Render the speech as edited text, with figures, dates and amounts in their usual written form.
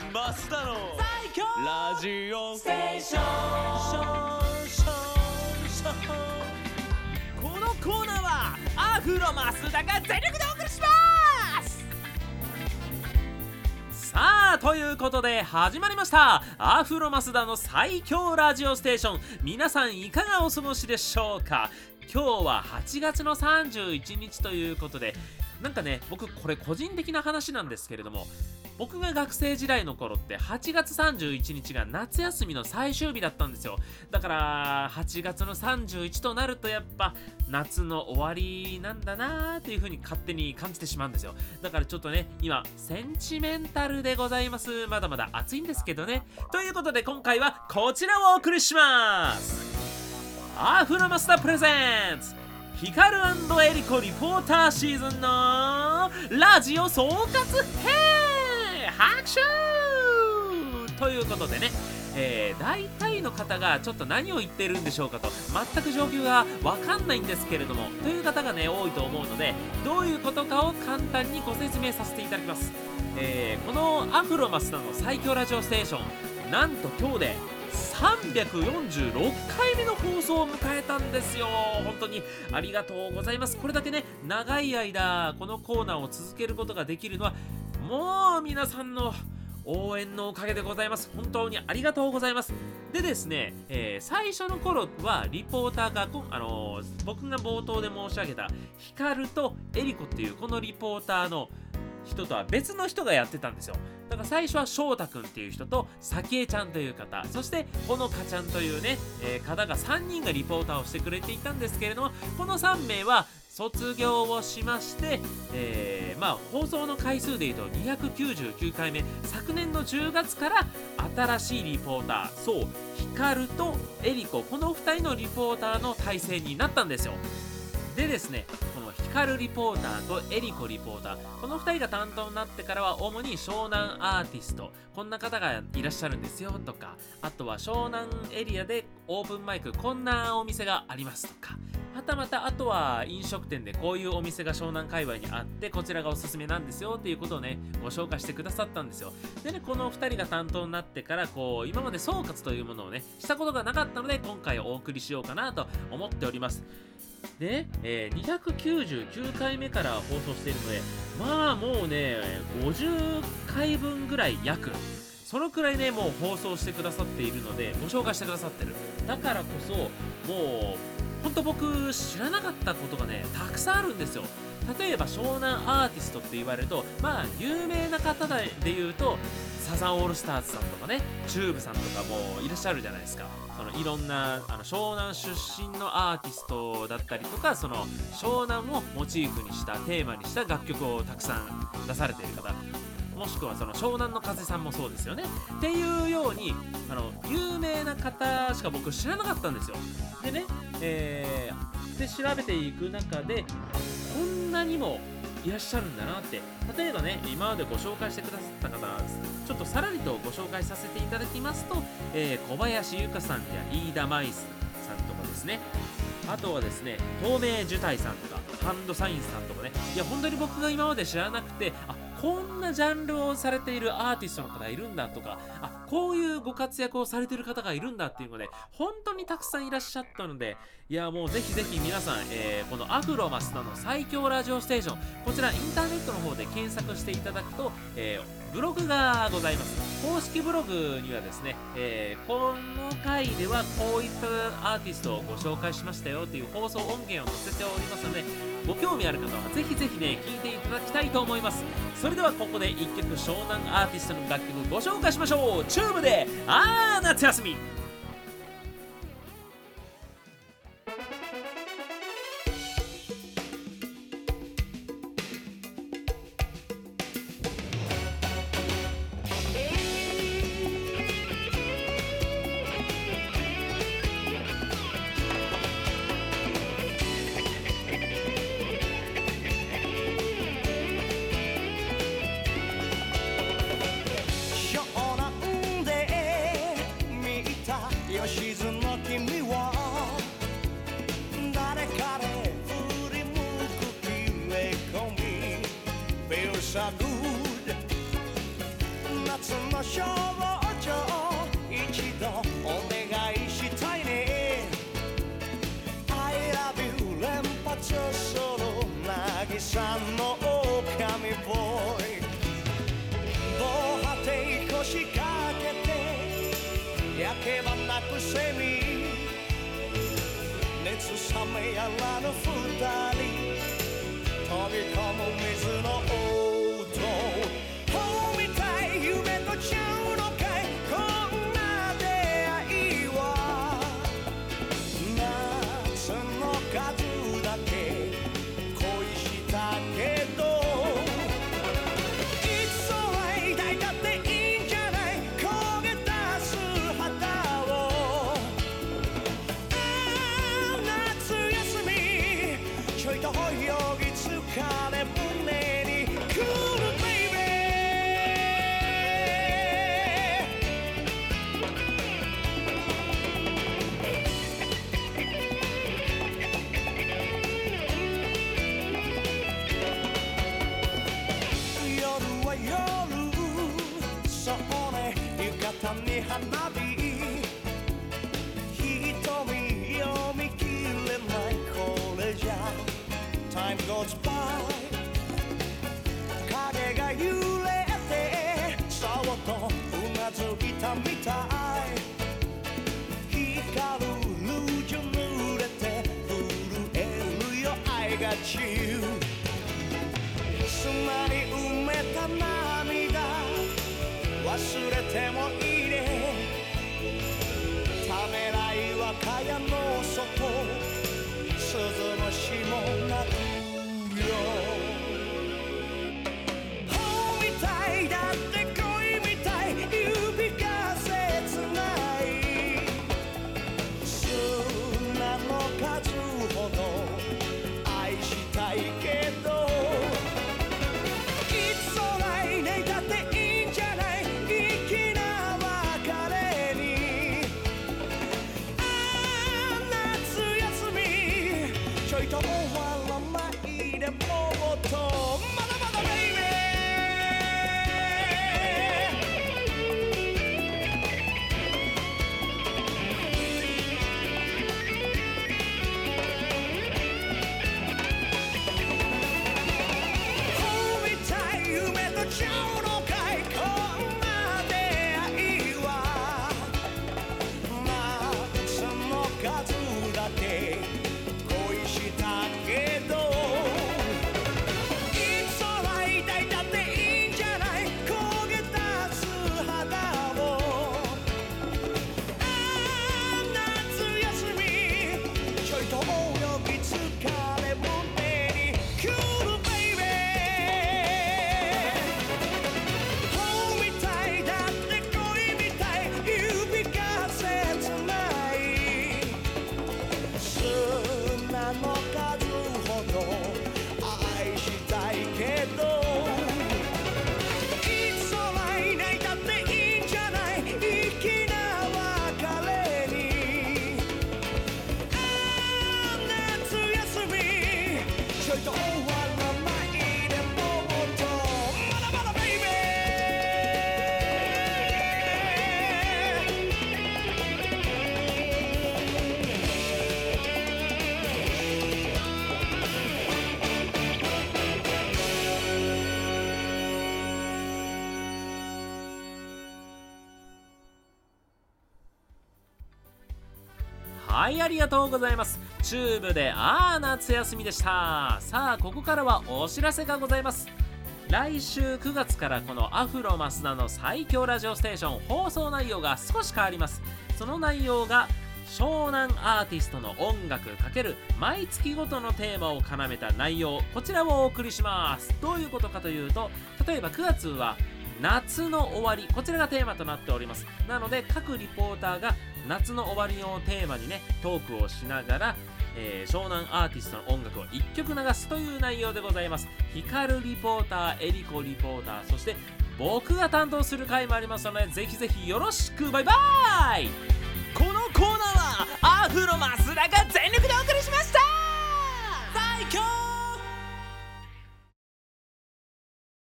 増田の最強ラジオステーション。このコーナーはアフロ増田が全力でお送りします。さあということで始まりましたアフロ増田の最強ラジオステーション。皆さんいかがお過ごしでしょうか。今日は8月の31日ということで、なんかね、僕これ個人的な話なんですけれども、僕が学生時代の頃って8月31日が夏休みの最終日だったんですよ。だから8月の31となるとやっぱ夏の終わりなんだなーっていう風に勝手に感じてしまうんですよ。だからちょっとね、今センチメンタルでございます。まだまだ暑いんですけどね。ということで今回はこちらをお送りします。アフロマスタープレゼンツヒカル&エリコリポーターシーズンのラジオ総括編拍手ということでね、大体の方がちょっと何を言っているんでしょうかと全く状況がわかんないんですけれども、という方がね多いと思うので、どういうことかを簡単にご説明させていただきます。このアフロマスターの最強ラジオステーション、なんと今日で346回目の放送を迎えたんですよ。本当にありがとうございます。これだけね長い間このコーナーを続けることができるのはもう皆さんの応援のおかげでございます。本当にありがとうございます。でですね、最初の頃はリポーターが僕が冒頭で申し上げたヒカルとエリコっていうこのリポーターの人とは別の人がやってたんですよ。だから最初は翔太くんっていう人とさきえちゃんという方、そしてほのかちゃんというね、方が3人がリポーターをしてくれていたんですけれども、この3名は卒業をしまして、放送の回数でいうと299回目、昨年の10月から新しいリポーター、そうヒカルとエリコ、この2人のリポーターの体制になったんですよ。でですね、このヒカルリポーターとエリコリポーター、この2人が担当になってからは主に湘南アーティスト、こんな方がいらっしゃるんですよとか、あとは湘南エリアでオープンマイクこんなお店がありますとか、はたまたあとは飲食店でこういうお店が湘南界隈にあってこちらがおすすめなんですよっていうことをねご紹介してくださったんですよ。でね、この2人が担当になってから今まで総括というものをねしたことがなかったので、今回お送りしようかなと思っております。で、299回目から放送しているので、まあもうね50回分ぐらい約そのくらいねもう放送してくださっているので、ご紹介してくださってる。だからこそもう本当僕知らなかったことがねたくさんあるんですよ。例えば湘南アーティストって言われると、まあ有名な方で言うとサザンオールスターズさんとかね、チューブさんとかもいらっしゃるじゃないですか。そのいろんな湘南出身のアーティストだったりとか、その湘南をモチーフにしたテーマにした楽曲をたくさん出されている方、もしくはその湘南の風さんもそうですよねっていうように有名な方しか僕知らなかったんですよ。でね、で調べていく中でこんなにもいらっしゃるんだなって、例えばね今までご紹介してくださった方、ちょっとさらりとご紹介させていただきますと、小林由香さんや飯田舞さんとかですね、あとはですね透明樹体さんとかハンドサインさんとかね、いや本当に僕が今まで知らなくて、こんなジャンルをされているアーティストの方いるんだとか、こういうご活躍をされている方がいるんだっていうので本当にたくさんいらっしゃったので、いやもうぜひぜひ皆さん、このアフロマスタの最強ラジオステーション、こちらインターネットの方で検索していただくと、ブログがございます。公式ブログにはですね、この回ではこういったアーティストをご紹介しましたよという放送音源を載せておりますので、ご興味ある方はぜひぜひね聞いていただきたいと思います。それではここで1曲湘南アーティストの楽曲ご紹介しましょう。チューブで夏休み。 湘南で見た夏の少女一度お願いしたいね I love you 連発する渚の狼ボーイ防波堤腰掛けて焼けばなくセミ熱冷めやらぬ二人飛び込む水の音本みたい夢とちゃうのかいこんな出会いは夏の数だけ恋したけどIt's alright 抱いたっていいんじゃない焦げ出す肌を夏休みちょいと泳ぎ疲れ胸に来る baby 夜は夜そうね浴衣に花火瞳読み切れないこれじゃ Time goes by 影が揺れてそっとうなずいたみたい光るルージュ濡れて震えるよ I got you 砂に埋めた涙忘れてもいいねためらいは蚊帳の外鈴虫も鳴くよ本みたいだって恋みたい指が切ない砂の数ほど愛したいけどIt's alright ねだっていいんじゃない粋な別れに夏休みちょいと終わらないでもっとまだまだ baby本みたい夢とちゃうのかいこんな出会いは夏の数だけ恋したけどIt's alright 抱いたっていいんじゃない焦げ出す肌を夏休みちょいと泳ぎ疲れ胸に来る baby 本みたいだって恋みたい指が切ない砂の数ほど愛したいけどIt's alright 泣いたっていいんじゃない粋な別れに夏休みちょいと終わらないでもっとまだまだ baby はい、ありがとうございます。チューブで夏休みでした。さあ、ここからはお知らせがございます。来週9月からこのアフロマスダの最強ラジオステーション放送内容が少し変わります。その内容が湘南アーティストの音楽×毎月ごとのテーマを絡めた内容、こちらをお送りします。どういうことかというと、例えば9月は夏の終わり、こちらがテーマとなっております。なので各リポーターが夏の終わりをテーマにねトークをしながら、湘南アーティストの音楽を1曲流すという内容でございます。ヒカルリポーター、エリコリポーター、そして僕が担当する回もありますので、ぜひぜひよろしく。バイバイ。 このコーナーはアフロマスダが全力でお送りしました。最強